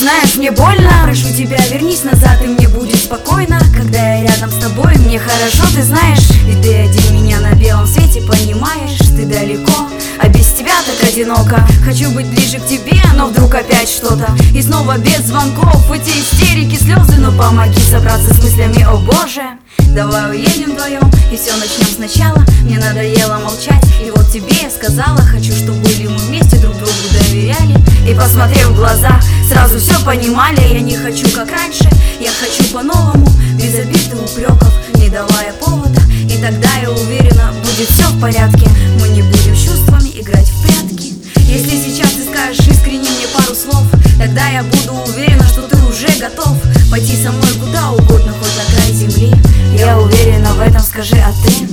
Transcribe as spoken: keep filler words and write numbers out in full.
знаешь, мне больно. Прошу тебя, вернись назад, и мне будет спокойно. Когда я рядом с тобой, мне хорошо, ты знаешь. Ведь ты один меня на белом свете, понимаешь. Ты далеко, а без тебя так одиноко. Хочу быть ближе к тебе, но вдруг опять что-то. И снова без звонков, эти истерики, слезы. Но помоги собраться с мыслями, о боже. Давай уедем вдвоем и все начнем сначала. Мне надоело молчать, и вот тебе я сказала. Хочу, чтобы были мы вместе, друг другу доверяли. И посмотрев в глаза, сразу все понимали. Я не хочу как раньше, я хочу по-новому. Без обид и упреков, не давая повода. И тогда я уверена, будет все в порядке. Мы не будем с чувствами играть в прятки. Если сейчас ты скажешь искренне мне пару слов, тогда я буду уверена, что ты уже готов пойти со мной куда угодно, хоть на край земли. Я уверена в этом, скажи, а ты?